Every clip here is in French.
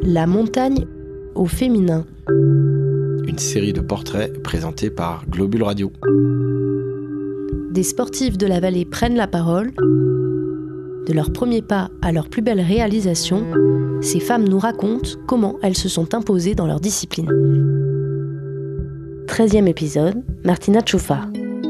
La montagne au féminin. Une série de portraits présentés par Globule Radio. Des sportives de la vallée prennent la parole. De leurs premiers pas à leurs plus belles réalisations, ces femmes nous racontent comment elles se sont imposées dans leur discipline. 13e épisode, Martina Tchoufar.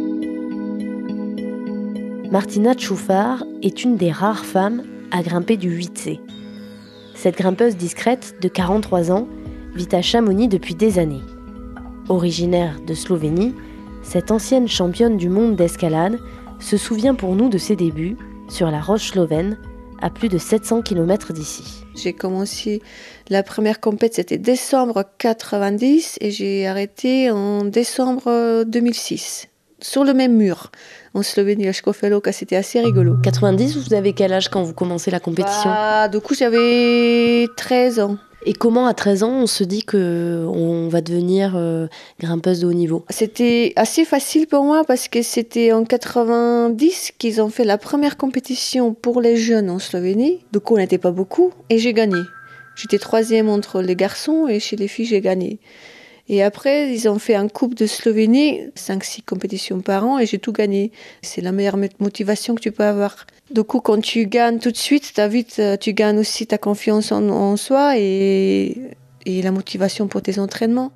Martina Tchoufar est une des rares femmes à grimper du 8C. Cette grimpeuse discrète de 43 ans vit à Chamonix depuis des années. Originaire de Slovénie, cette ancienne championne du monde d'escalade se souvient pour nous de ses débuts sur la roche slovène, à plus de 700 km d'ici. J'ai commencé, la première compète c'était décembre 90 et j'ai arrêté en décembre 2006. Sur le même mur, en Slovénie, à Škofja Loka, c'était assez rigolo. 90, vous avez quel âge quand vous commencez la compétition ? Du coup, j'avais 13 ans. Et comment, à 13 ans, on se dit qu'on va devenir grimpeuse de haut niveau ? C'était assez facile pour moi parce que c'était en 90 qu'ils ont fait la première compétition pour les jeunes en Slovénie. Du coup, on n'était pas beaucoup et j'ai gagné. J'étais 3e entre les garçons et chez les filles, j'ai gagné. Et après, ils ont fait un coupe de Slovénie, 5-6 compétitions par an, et j'ai tout gagné. C'est la meilleure motivation que tu peux avoir. Du coup, quand tu gagnes tout de suite, tu gagnes aussi ta confiance en soi et la motivation pour tes entraînements.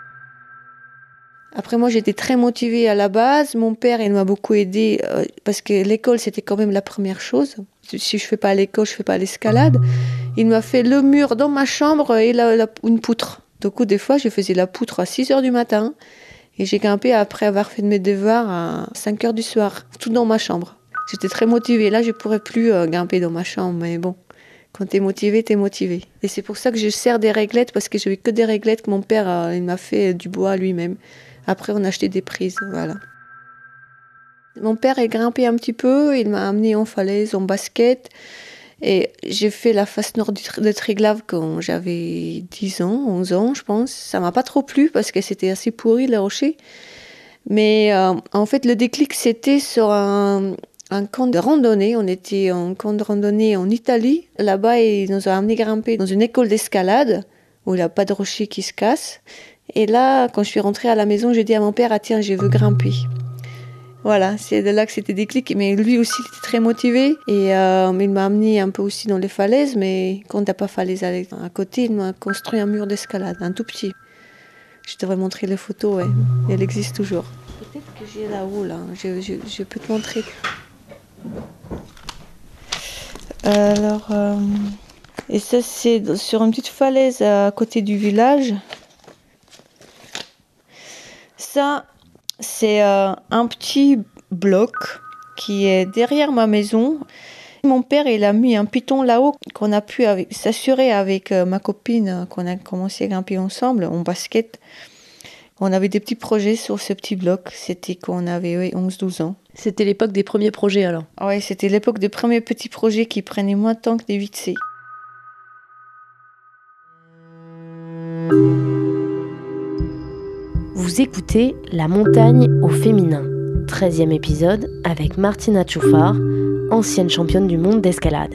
Après, moi, j'étais très motivée à la base. Mon père, il m'a beaucoup aidée parce que l'école, c'était quand même la première chose. Si je ne fais pas l'école, je ne fais pas l'escalade. Il m'a fait le mur dans ma chambre et une poutre. Du coup, des fois, je faisais la poutre à 6h du matin et j'ai grimpé après avoir fait mes devoirs à 5h du soir, tout dans ma chambre. J'étais très motivée. Là, je ne pourrais plus grimper dans ma chambre, mais bon, quand tu es motivé, tu es motivé. Et c'est pour ça que je sers des réglettes, parce que je n'avais que des réglettes que mon père il m'a fait du bois lui-même. Après, on a acheté des prises, voilà. Mon père est grimpé un petit peu, il m'a amené en falaise, en basket. Et j'ai fait la face nord de Triglav quand j'avais 10 ans, 11 ans, je pense. Ça m'a pas trop plu parce que c'était assez pourri, les rochers. Mais en fait, le déclic, c'était sur un camp de randonnée. On était en camp de randonnée en Italie. Là-bas, ils nous ont amené grimper dans une école d'escalade où il n'y a pas de rochers qui se cassent. Et là, quand je suis rentrée à la maison, j'ai dit à mon père, « Ah tiens, je veux grimper ». Voilà, c'est de là que c'était déclic. Mais lui aussi, il était très motivé. Et il m'a amené un peu aussi dans les falaises. Mais quand t'as pas falaise à côté, il m'a construit un mur d'escalade, un tout petit. Je devrais montrer les photos, ouais. Elle existe toujours. Peut-être que j'ai là-haut, là. Je peux te montrer. Alors, et ça, c'est sur une petite falaise à côté du village. Ça, c'est un petit bloc qui est derrière ma maison. Mon père, il a mis un piton là-haut qu'on a pu s'assurer avec ma copine, qu'on a commencé à grimper ensemble en basket. On avait des petits projets sur ce petit bloc. C'était quand on avait 11-12 ans. C'était l'époque des premiers projets alors ? Oui, c'était l'époque des premiers petits projets qui prenaient moins de temps que des 8C. Vous écoutez La montagne au féminin, 13e épisode avec Martina Tchoufar, ancienne championne du monde d'escalade.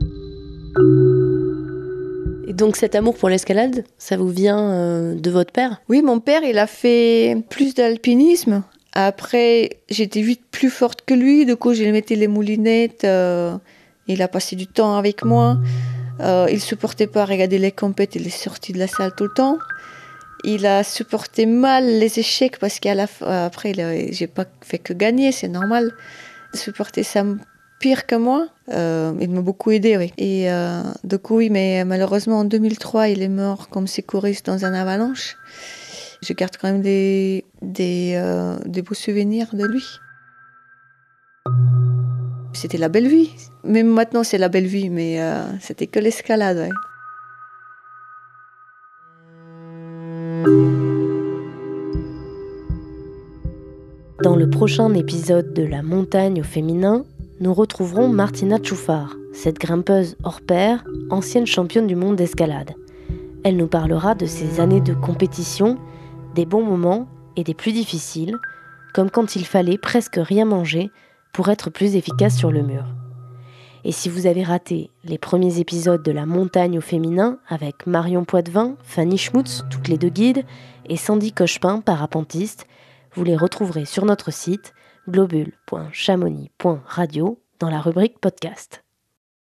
Et donc cet amour pour l'escalade, ça vous vient de votre père ? Oui, mon père, il a fait plus d'alpinisme. Après, j'étais vite plus forte que lui, du coup, je lui mettais les moulinettes. Il a passé du temps avec moi. Il supportait pas regarder les compètes, il est sorti de la salle tout le temps. Il a supporté mal les échecs parce qu'après, j'ai pas fait que gagner, c'est normal. Il supportait ça pire que moi. Il m'a beaucoup aidé, oui. Et du coup, oui, mais malheureusement, en 2003, il est mort comme secouriste dans un avalanche. Je garde quand même des beaux souvenirs de lui. C'était la belle vie. Même maintenant, c'est la belle vie, mais c'était que l'escalade, ouais. Dans le prochain épisode de La montagne au féminin, nous retrouverons Martina Tchoufar, cette grimpeuse hors pair, ancienne championne du monde d'escalade. Elle nous parlera de ses années de compétition, des bons moments et des plus difficiles, comme quand il fallait presque rien manger pour être plus efficace sur le mur. Et si vous avez raté les premiers épisodes de La montagne au féminin avec Marion Poitvin, Fanny Schmutz, toutes les deux guides, et Sandy Cochepin, parapentiste, vous les retrouverez sur notre site globule.chamonix.radio dans la rubrique podcast.